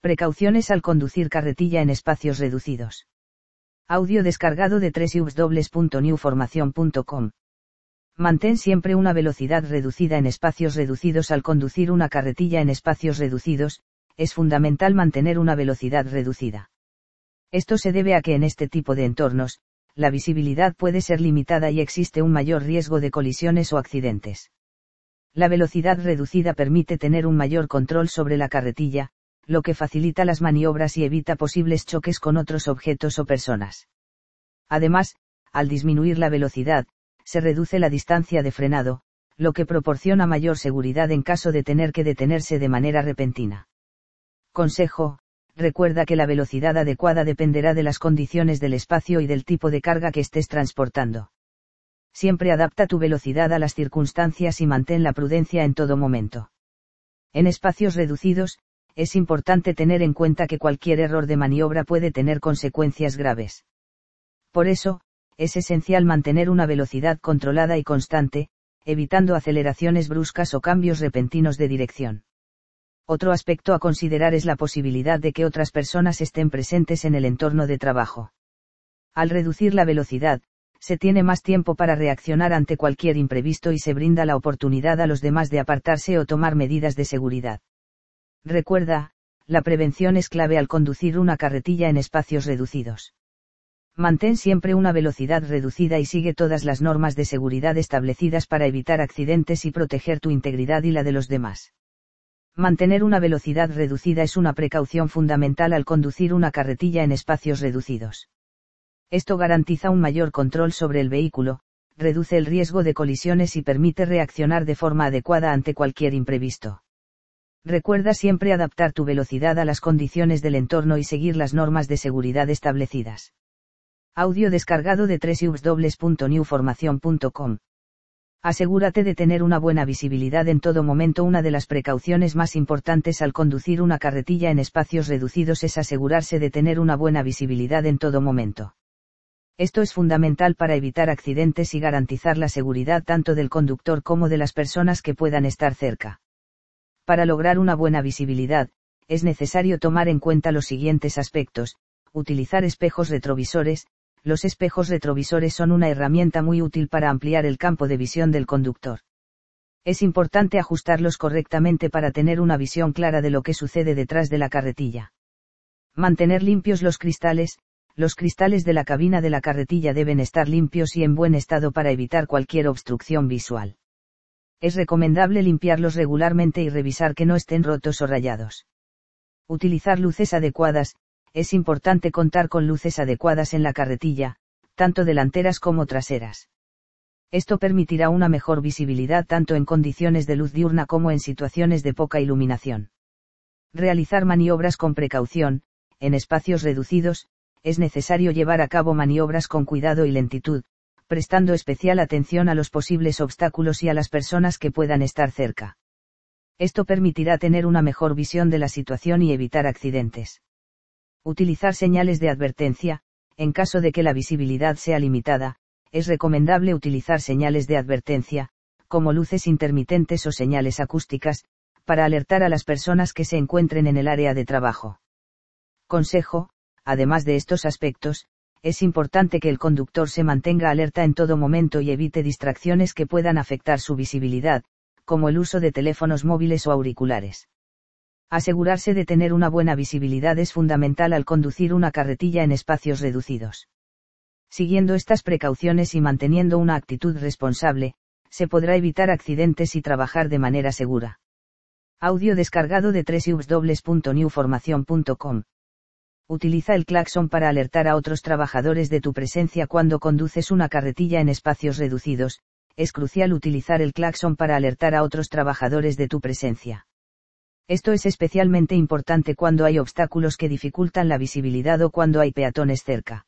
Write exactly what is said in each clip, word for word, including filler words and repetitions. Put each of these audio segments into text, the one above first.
Precauciones al conducir carretilla en espacios reducidos. Audio descargado de doble u doble u doble u punto new formación punto com. Mantén siempre una velocidad reducida en espacios reducidos al conducir una carretilla en espacios reducidos. Es fundamental mantener una velocidad reducida. Esto se debe a que en este tipo de entornos, la visibilidad puede ser limitada y existe un mayor riesgo de colisiones o accidentes. La velocidad reducida permite tener un mayor control sobre la carretilla, lo que facilita las maniobras y evita posibles choques con otros objetos o personas. Además, al disminuir la velocidad, se reduce la distancia de frenado, lo que proporciona mayor seguridad en caso de tener que detenerse de manera repentina. Consejo: recuerda que la velocidad adecuada dependerá de las condiciones del espacio y del tipo de carga que estés transportando. Siempre adapta tu velocidad a las circunstancias y mantén la prudencia en todo momento. En espacios reducidos, es importante tener en cuenta que cualquier error de maniobra puede tener consecuencias graves. Por eso, es esencial mantener una velocidad controlada y constante, evitando aceleraciones bruscas o cambios repentinos de dirección. Otro aspecto a considerar es la posibilidad de que otras personas estén presentes en el entorno de trabajo. Al reducir la velocidad, se tiene más tiempo para reaccionar ante cualquier imprevisto y se brinda la oportunidad a los demás de apartarse o tomar medidas de seguridad. Recuerda, la prevención es clave al conducir una carretilla en espacios reducidos. Mantén siempre una velocidad reducida y sigue todas las normas de seguridad establecidas para evitar accidentes y proteger tu integridad y la de los demás. Mantener una velocidad reducida es una precaución fundamental al conducir una carretilla en espacios reducidos. Esto garantiza un mayor control sobre el vehículo, reduce el riesgo de colisiones y permite reaccionar de forma adecuada ante cualquier imprevisto. Recuerda siempre adaptar tu velocidad a las condiciones del entorno y seguir las normas de seguridad establecidas. Audio descargado de doble u doble u doble u punto new formación punto com. Asegúrate de tener una buena visibilidad en todo momento. Una de las precauciones más importantes al conducir una carretilla en espacios reducidos es asegurarse de tener una buena visibilidad en todo momento. Esto es fundamental para evitar accidentes y garantizar la seguridad tanto del conductor como de las personas que puedan estar cerca. Para lograr una buena visibilidad, es necesario tomar en cuenta los siguientes aspectos: utilizar espejos retrovisores. Los espejos retrovisores son una herramienta muy útil para ampliar el campo de visión del conductor. Es importante ajustarlos correctamente para tener una visión clara de lo que sucede detrás de la carretilla. Mantener limpios los cristales. Los cristales de la cabina de la carretilla deben estar limpios y en buen estado para evitar cualquier obstrucción visual. Es recomendable limpiarlos regularmente y revisar que no estén rotos o rayados. Utilizar luces adecuadas. Es importante contar con luces adecuadas en la carretilla, tanto delanteras como traseras. Esto permitirá una mejor visibilidad tanto en condiciones de luz diurna como en situaciones de poca iluminación. Realizar maniobras con precaución. En espacios reducidos, es necesario llevar a cabo maniobras con cuidado y lentitud, prestando especial atención a los posibles obstáculos y a las personas que puedan estar cerca. Esto permitirá tener una mejor visión de la situación y evitar accidentes. Utilizar señales de advertencia. En caso de que la visibilidad sea limitada, es recomendable utilizar señales de advertencia, como luces intermitentes o señales acústicas, para alertar a las personas que se encuentren en el área de trabajo. Consejo: además de estos aspectos, es importante que el conductor se mantenga alerta en todo momento y evite distracciones que puedan afectar su visibilidad, como el uso de teléfonos móviles o auriculares. Asegurarse de tener una buena visibilidad es fundamental al conducir una carretilla en espacios reducidos. Siguiendo estas precauciones y manteniendo una actitud responsable, se podrá evitar accidentes y trabajar de manera segura. Audio descargado de doble u doble u doble u punto new formación punto com. Utiliza el claxon para alertar a otros trabajadores de tu presencia cuando conduces una carretilla en espacios reducidos. Es crucial utilizar el claxon para alertar a otros trabajadores de tu presencia. Esto es especialmente importante cuando hay obstáculos que dificultan la visibilidad o cuando hay peatones cerca.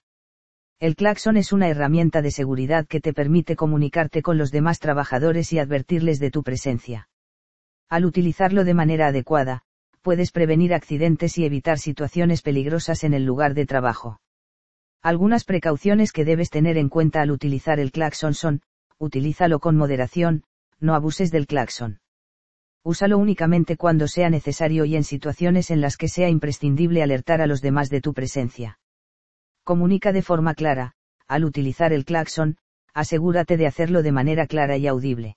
El claxon es una herramienta de seguridad que te permite comunicarte con los demás trabajadores y advertirles de tu presencia. Al utilizarlo de manera adecuada, puedes prevenir accidentes y evitar situaciones peligrosas en el lugar de trabajo. Algunas precauciones que debes tener en cuenta al utilizar el claxon son: utilízalo con moderación, no abuses del claxon. Úsalo únicamente cuando sea necesario y en situaciones en las que sea imprescindible alertar a los demás de tu presencia. Comunica de forma clara. Al utilizar el claxon, asegúrate de hacerlo de manera clara y audible.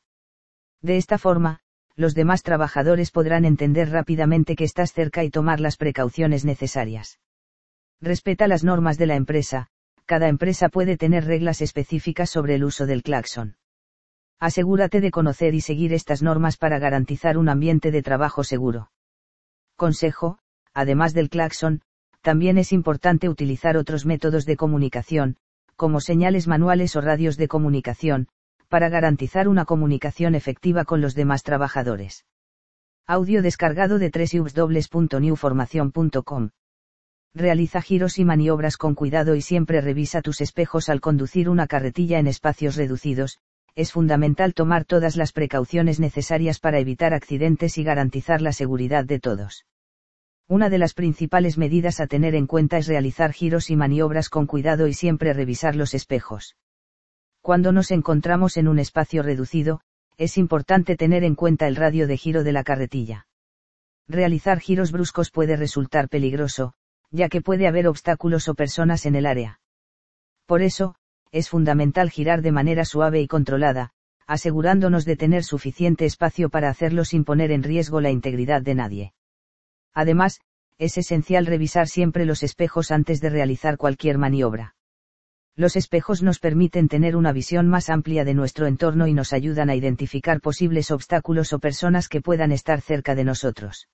De esta forma, los demás trabajadores podrán entender rápidamente que estás cerca y tomar las precauciones necesarias. Respeta las normas de la empresa. Cada empresa puede tener reglas específicas sobre el uso del claxon. Asegúrate de conocer y seguir estas normas para garantizar un ambiente de trabajo seguro. Consejo: además del claxon, también es importante utilizar otros métodos de comunicación, como señales manuales o radios de comunicación, para garantizar una comunicación efectiva con los demás trabajadores. Audio descargado de doble u doble u doble u punto new formación punto com. Realiza giros y maniobras con cuidado y siempre revisa tus espejos al conducir una carretilla en espacios reducidos. Es fundamental tomar todas las precauciones necesarias para evitar accidentes y garantizar la seguridad de todos. Una de las principales medidas a tener en cuenta es realizar giros y maniobras con cuidado y siempre revisar los espejos. Cuando nos encontramos en un espacio reducido, es importante tener en cuenta el radio de giro de la carretilla. Realizar giros bruscos puede resultar peligroso, ya que puede haber obstáculos o personas en el área. Por eso, es fundamental girar de manera suave y controlada, asegurándonos de tener suficiente espacio para hacerlo sin poner en riesgo la integridad de nadie. Además, es esencial revisar siempre los espejos antes de realizar cualquier maniobra. Los espejos nos permiten tener una visión más amplia de nuestro entorno y nos ayudan a identificar posibles obstáculos o personas que puedan estar cerca de nosotros.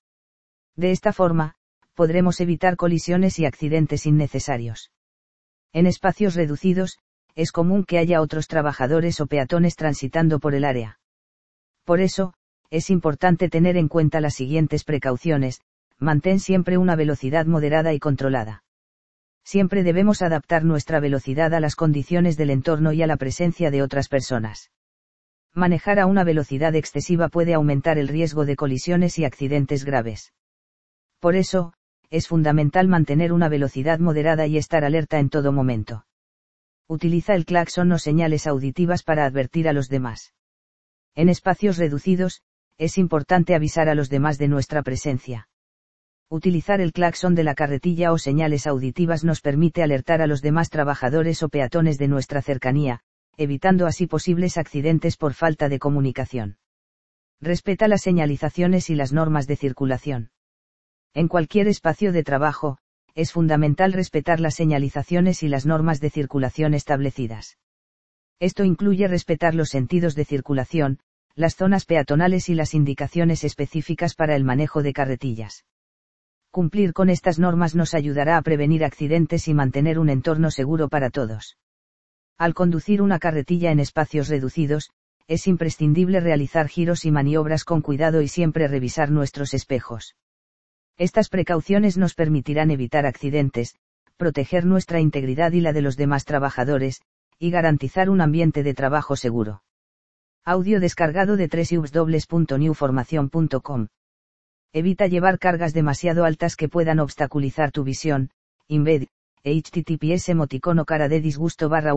De esta forma, podremos evitar colisiones y accidentes innecesarios. En espacios reducidos, es común que haya otros trabajadores o peatones transitando por el área. Por eso, es importante tener en cuenta las siguientes precauciones: mantén siempre una velocidad moderada y controlada. Siempre debemos adaptar nuestra velocidad a las condiciones del entorno y a la presencia de otras personas. Manejar a una velocidad excesiva puede aumentar el riesgo de colisiones y accidentes graves. Por eso, es fundamental mantener una velocidad moderada y estar alerta en todo momento. Utiliza el claxon o señales auditivas para advertir a los demás. En espacios reducidos, es importante avisar a los demás de nuestra presencia. Utilizar el claxon de la carretilla o señales auditivas nos permite alertar a los demás trabajadores o peatones de nuestra cercanía, evitando así posibles accidentes por falta de comunicación. Respeta las señalizaciones y las normas de circulación. En cualquier espacio de trabajo, es fundamental respetar las señalizaciones y las normas de circulación establecidas. Esto incluye respetar los sentidos de circulación, las zonas peatonales y las indicaciones específicas para el manejo de carretillas. Cumplir con estas normas nos ayudará a prevenir accidentes y mantener un entorno seguro para todos. Al conducir una carretilla en espacios reducidos, es imprescindible realizar giros y maniobras con cuidado y siempre revisar nuestros espejos. Estas precauciones nos permitirán evitar accidentes, proteger nuestra integridad y la de los demás trabajadores, y garantizar un ambiente de trabajo seguro. Audio descargado de doble u doble u doble u punto new formación punto com. Evita llevar cargas demasiado altas que puedan obstaculizar tu visión. Embed, https emoticono cara de disgusto barra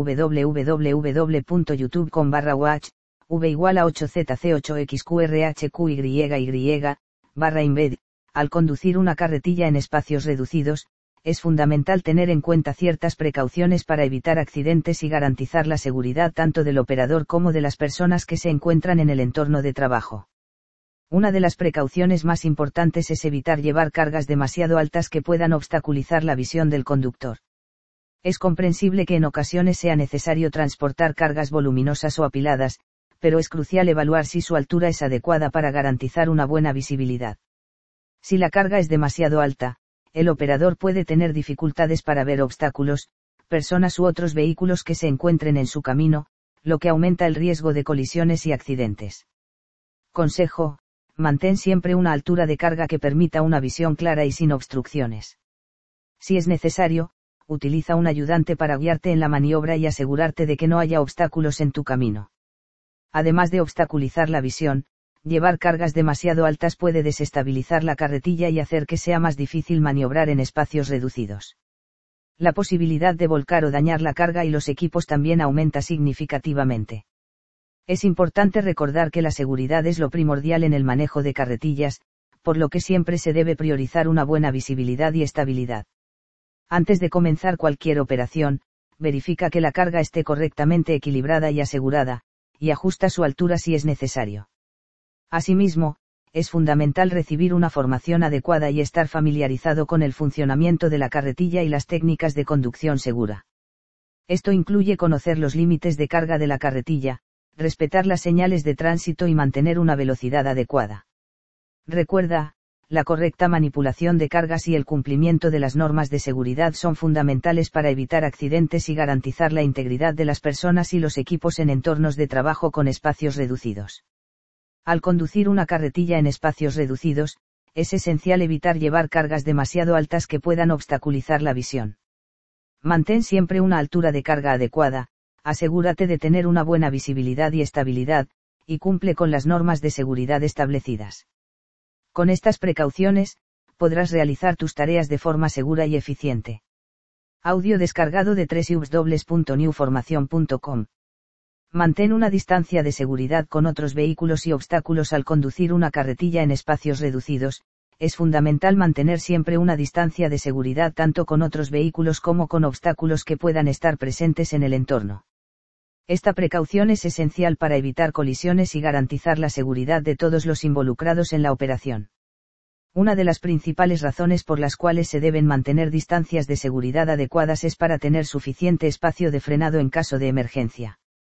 www.youtube.com barra watch, v igual a ocho z c ocho x q r h q y y, barra embed. Al conducir una carretilla en espacios reducidos, es fundamental tener en cuenta ciertas precauciones para evitar accidentes y garantizar la seguridad tanto del operador como de las personas que se encuentran en el entorno de trabajo. Una de las precauciones más importantes es evitar llevar cargas demasiado altas que puedan obstaculizar la visión del conductor. Es comprensible que en ocasiones sea necesario transportar cargas voluminosas o apiladas, pero es crucial evaluar si su altura es adecuada para garantizar una buena visibilidad. Si la carga es demasiado alta, el operador puede tener dificultades para ver obstáculos, personas u otros vehículos que se encuentren en su camino, lo que aumenta el riesgo de colisiones y accidentes. Consejo: mantén siempre una altura de carga que permita una visión clara y sin obstrucciones. Si es necesario, utiliza un ayudante para guiarte en la maniobra y asegurarte de que no haya obstáculos en tu camino. Además de obstaculizar la visión, llevar cargas demasiado altas puede desestabilizar la carretilla y hacer que sea más difícil maniobrar en espacios reducidos. La posibilidad de volcar o dañar la carga y los equipos también aumenta significativamente. Es importante recordar que la seguridad es lo primordial en el manejo de carretillas, por lo que siempre se debe priorizar una buena visibilidad y estabilidad. Antes de comenzar cualquier operación, verifica que la carga esté correctamente equilibrada y asegurada, y ajusta su altura si es necesario. Asimismo, es fundamental recibir una formación adecuada y estar familiarizado con el funcionamiento de la carretilla y las técnicas de conducción segura. Esto incluye conocer los límites de carga de la carretilla, respetar las señales de tránsito y mantener una velocidad adecuada. Recuerda, la correcta manipulación de cargas y el cumplimiento de las normas de seguridad son fundamentales para evitar accidentes y garantizar la integridad de las personas y los equipos en entornos de trabajo con espacios reducidos. Al conducir una carretilla en espacios reducidos, es esencial evitar llevar cargas demasiado altas que puedan obstaculizar la visión. Mantén siempre una altura de carga adecuada, asegúrate de tener una buena visibilidad y estabilidad, y cumple con las normas de seguridad establecidas. Con estas precauciones, podrás realizar tus tareas de forma segura y eficiente. Audio descargado de doble u doble u doble u punto new formación punto com. Mantén una distancia de seguridad con otros vehículos y obstáculos al conducir una carretilla en espacios reducidos. Es fundamental mantener siempre una distancia de seguridad tanto con otros vehículos como con obstáculos que puedan estar presentes en el entorno. Esta precaución es esencial para evitar colisiones y garantizar la seguridad de todos los involucrados en la operación. Una de las principales razones por las cuales se deben mantener distancias de seguridad adecuadas es para tener suficiente espacio de frenado en caso de emergencia.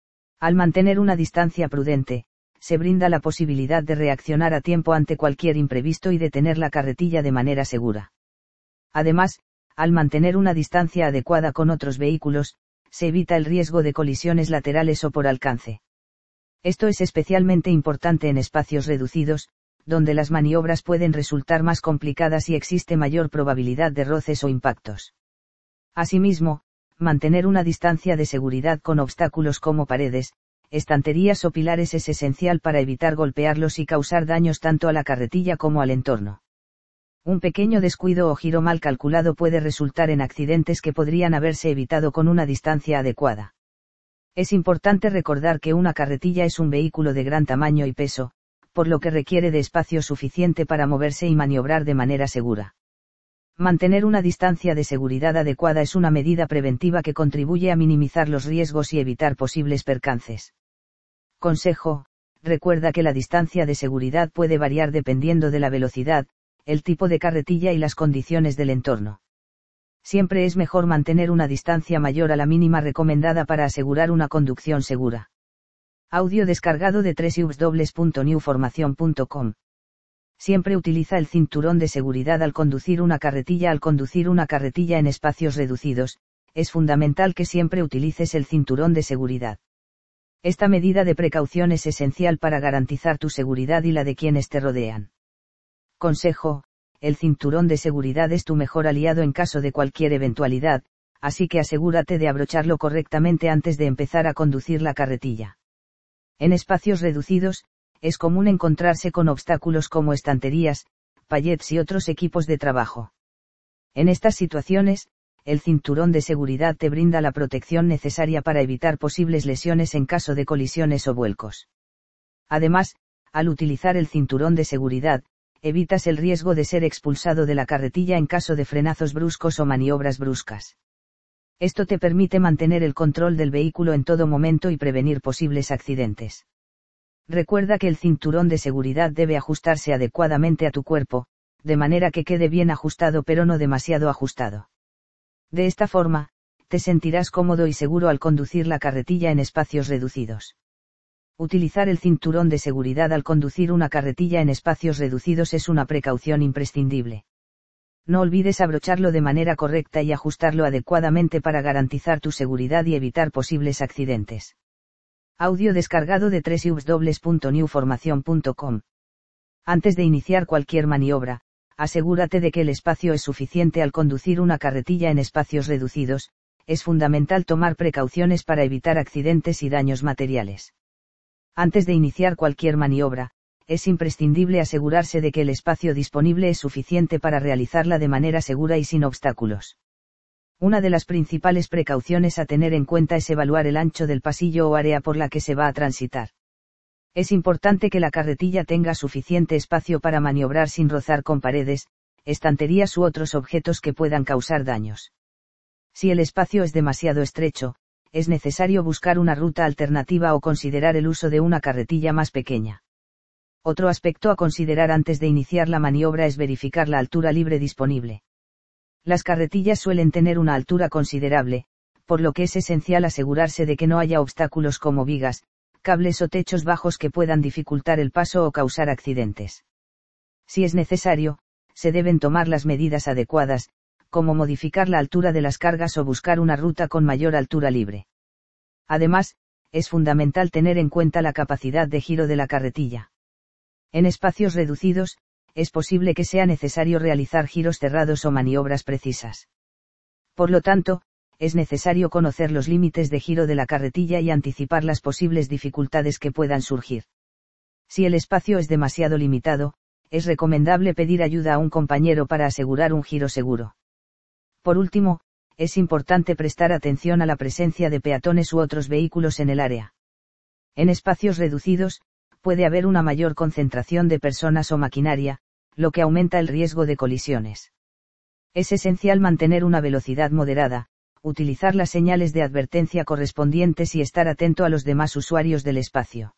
Al mantener una distancia prudente, se brinda la posibilidad de reaccionar a tiempo ante cualquier imprevisto y detener la carretilla de manera segura. Además, al mantener una distancia adecuada con otros vehículos, se evita el riesgo de colisiones laterales o por alcance. Esto es especialmente importante en espacios reducidos, donde las maniobras pueden resultar más complicadas y existe mayor probabilidad de roces o impactos. Asimismo, mantener una distancia de seguridad con obstáculos como paredes, estanterías o pilares es esencial para evitar golpearlos y causar daños tanto a la carretilla como al entorno. Un pequeño descuido o giro mal calculado puede resultar en accidentes que podrían haberse evitado con una distancia adecuada. Es importante recordar que una carretilla es un vehículo de gran tamaño y peso, por lo que requiere de espacio suficiente para moverse y maniobrar de manera segura. Mantener una distancia de seguridad adecuada es una medida preventiva que contribuye a minimizar los riesgos y evitar posibles percances. Consejo: recuerda que la distancia de seguridad puede variar dependiendo de la velocidad, el tipo de carretilla y las condiciones del entorno. Siempre es mejor mantener una distancia mayor a la mínima recomendada para asegurar una conducción segura. Audio descargado de doble u doble u doble u punto new formación punto com. Siempre utiliza el cinturón de seguridad al conducir una carretilla. Al conducir una carretilla en espacios reducidos, es fundamental que siempre utilices el cinturón de seguridad. Esta medida de precaución es esencial para garantizar tu seguridad y la de quienes te rodean. Consejo: el cinturón de seguridad es tu mejor aliado en caso de cualquier eventualidad, así que asegúrate de abrocharlo correctamente antes de empezar a conducir la carretilla. En espacios reducidos, es común encontrarse con obstáculos como estanterías, pallets y otros equipos de trabajo. En estas situaciones, el cinturón de seguridad te brinda la protección necesaria para evitar posibles lesiones en caso de colisiones o vuelcos. Además, al utilizar el cinturón de seguridad, evitas el riesgo de ser expulsado de la carretilla en caso de frenazos bruscos o maniobras bruscas. Esto te permite mantener el control del vehículo en todo momento y prevenir posibles accidentes. Recuerda que el cinturón de seguridad debe ajustarse adecuadamente a tu cuerpo, de manera que quede bien ajustado pero no demasiado ajustado. De esta forma, te sentirás cómodo y seguro al conducir la carretilla en espacios reducidos. Utilizar el cinturón de seguridad al conducir una carretilla en espacios reducidos es una precaución imprescindible. No olvides abrocharlo de manera correcta y ajustarlo adecuadamente para garantizar tu seguridad y evitar posibles accidentes. Audio descargado de doble u doble u doble u punto new formación punto com. Antes de iniciar cualquier maniobra, asegúrate de que el espacio es suficiente al conducir una carretilla en espacios reducidos. Es fundamental tomar precauciones para evitar accidentes y daños materiales. Antes de iniciar cualquier maniobra, es imprescindible asegurarse de que el espacio disponible es suficiente para realizarla de manera segura y sin obstáculos. Una de las principales precauciones a tener en cuenta es evaluar el ancho del pasillo o área por la que se va a transitar. Es importante que la carretilla tenga suficiente espacio para maniobrar sin rozar con paredes, estanterías u otros objetos que puedan causar daños. Si el espacio es demasiado estrecho, es necesario buscar una ruta alternativa o considerar el uso de una carretilla más pequeña. Otro aspecto a considerar antes de iniciar la maniobra es verificar la altura libre disponible. Las carretillas suelen tener una altura considerable, por lo que es esencial asegurarse de que no haya obstáculos como vigas, cables o techos bajos que puedan dificultar el paso o causar accidentes. Si es necesario, se deben tomar las medidas adecuadas, como modificar la altura de las cargas o buscar una ruta con mayor altura libre. Además, es fundamental tener en cuenta la capacidad de giro de la carretilla. En espacios reducidos, es posible que sea necesario realizar giros cerrados o maniobras precisas. Por lo tanto, es necesario conocer los límites de giro de la carretilla y anticipar las posibles dificultades que puedan surgir. Si el espacio es demasiado limitado, es recomendable pedir ayuda a un compañero para asegurar un giro seguro. Por último, es importante prestar atención a la presencia de peatones u otros vehículos en el área. En espacios reducidos, puede haber una mayor concentración de personas o maquinaria, lo que aumenta el riesgo de colisiones. Es esencial mantener una velocidad moderada, utilizar las señales de advertencia correspondientes y estar atento a los demás usuarios del espacio.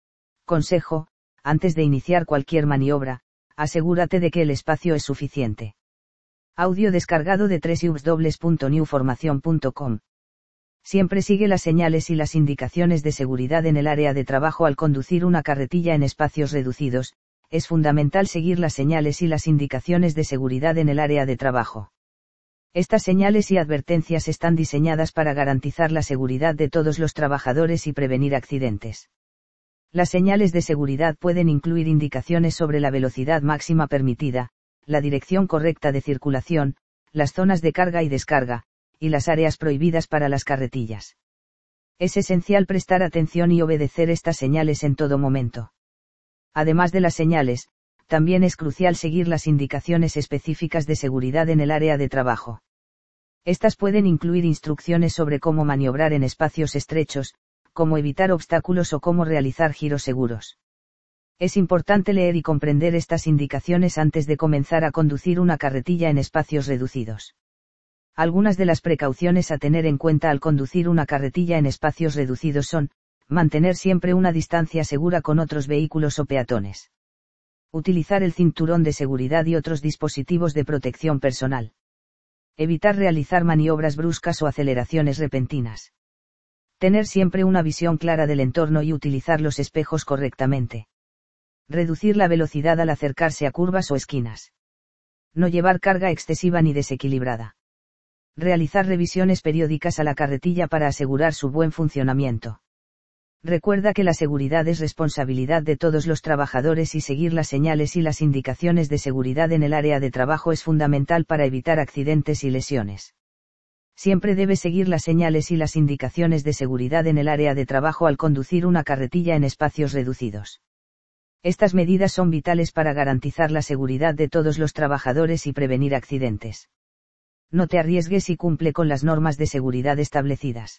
Consejo: antes de iniciar cualquier maniobra, asegúrate de que el espacio es suficiente. Audio descargado de doble u doble u doble u punto new formación punto com. Siempre sigue las señales y las indicaciones de seguridad en el área de trabajo al conducir una carretilla en espacios reducidos. Es fundamental seguir las señales y las indicaciones de seguridad en el área de trabajo. Estas señales y advertencias están diseñadas para garantizar la seguridad de todos los trabajadores y prevenir accidentes. Las señales de seguridad pueden incluir indicaciones sobre la velocidad máxima permitida, la dirección correcta de circulación, las zonas de carga y descarga, y las áreas prohibidas para las carretillas. Es esencial prestar atención y obedecer estas señales en todo momento. Además de las señales, también es crucial seguir las indicaciones específicas de seguridad en el área de trabajo. Estas pueden incluir instrucciones sobre cómo maniobrar en espacios estrechos, cómo evitar obstáculos o cómo realizar giros seguros. Es importante leer y comprender estas indicaciones antes de comenzar a conducir una carretilla en espacios reducidos. Algunas de las precauciones a tener en cuenta al conducir una carretilla en espacios reducidos son: mantener siempre una distancia segura con otros vehículos o peatones. Utilizar el cinturón de seguridad y otros dispositivos de protección personal. Evitar realizar maniobras bruscas o aceleraciones repentinas. Tener siempre una visión clara del entorno y utilizar los espejos correctamente. Reducir la velocidad al acercarse a curvas o esquinas. No llevar carga excesiva ni desequilibrada. Realizar revisiones periódicas a la carretilla para asegurar su buen funcionamiento. Recuerda que la seguridad es responsabilidad de todos los trabajadores y seguir las señales y las indicaciones de seguridad en el área de trabajo es fundamental para evitar accidentes y lesiones. Siempre debe seguir las señales y las indicaciones de seguridad en el área de trabajo al conducir una carretilla en espacios reducidos. Estas medidas son vitales para garantizar la seguridad de todos los trabajadores y prevenir accidentes. No te arriesgues y cumple con las normas de seguridad establecidas.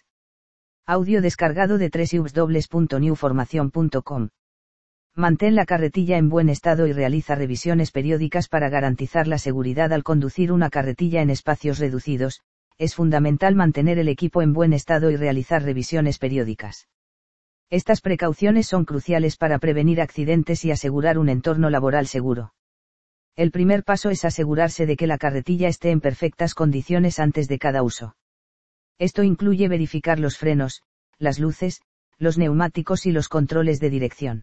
Audio descargado de doble u doble u doble u punto new formación punto com. Mantén la carretilla en buen estado y realiza revisiones periódicas para garantizar la seguridad al conducir una carretilla en espacios reducidos. Es fundamental mantener el equipo en buen estado y realizar revisiones periódicas. Estas precauciones son cruciales para prevenir accidentes y asegurar un entorno laboral seguro. El primer paso es asegurarse de que la carretilla esté en perfectas condiciones antes de cada uso. Esto incluye verificar los frenos, las luces, los neumáticos y los controles de dirección.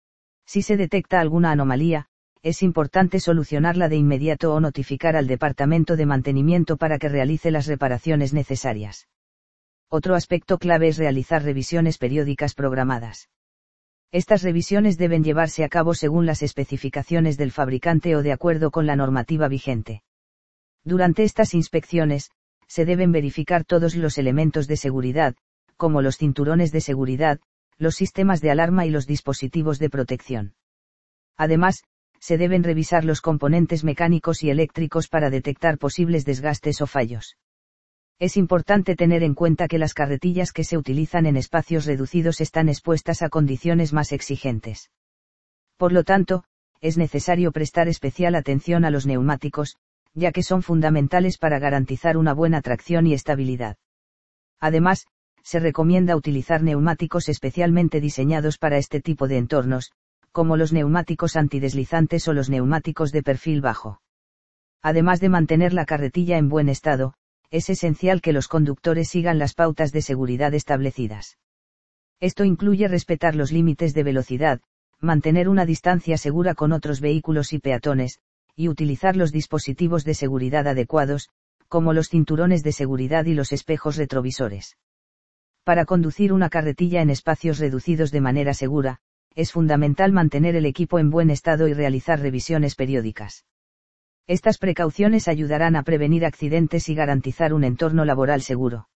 Si se detecta alguna anomalía, es importante solucionarla de inmediato o notificar al departamento de mantenimiento para que realice las reparaciones necesarias. Otro aspecto clave es realizar revisiones periódicas programadas. Estas revisiones deben llevarse a cabo según las especificaciones del fabricante o de acuerdo con la normativa vigente. Durante estas inspecciones, se deben verificar todos los elementos de seguridad, como los cinturones de seguridad, los sistemas de alarma y los dispositivos de protección. Además, se deben revisar los componentes mecánicos y eléctricos para detectar posibles desgastes o fallos. Es importante tener en cuenta que las carretillas que se utilizan en espacios reducidos están expuestas a condiciones más exigentes. Por lo tanto, es necesario prestar especial atención a los neumáticos, ya que son fundamentales para garantizar una buena tracción y estabilidad. Además, se recomienda utilizar neumáticos especialmente diseñados para este tipo de entornos, como los neumáticos antideslizantes o los neumáticos de perfil bajo. Además de mantener la carretilla en buen estado, es esencial que los conductores sigan las pautas de seguridad establecidas. Esto incluye respetar los límites de velocidad, mantener una distancia segura con otros vehículos y peatones, y utilizar los dispositivos de seguridad adecuados, como los cinturones de seguridad y los espejos retrovisores. Para conducir una carretilla en espacios reducidos de manera segura, es fundamental mantener el equipo en buen estado y realizar revisiones periódicas. Estas precauciones ayudarán a prevenir accidentes y garantizar un entorno laboral seguro.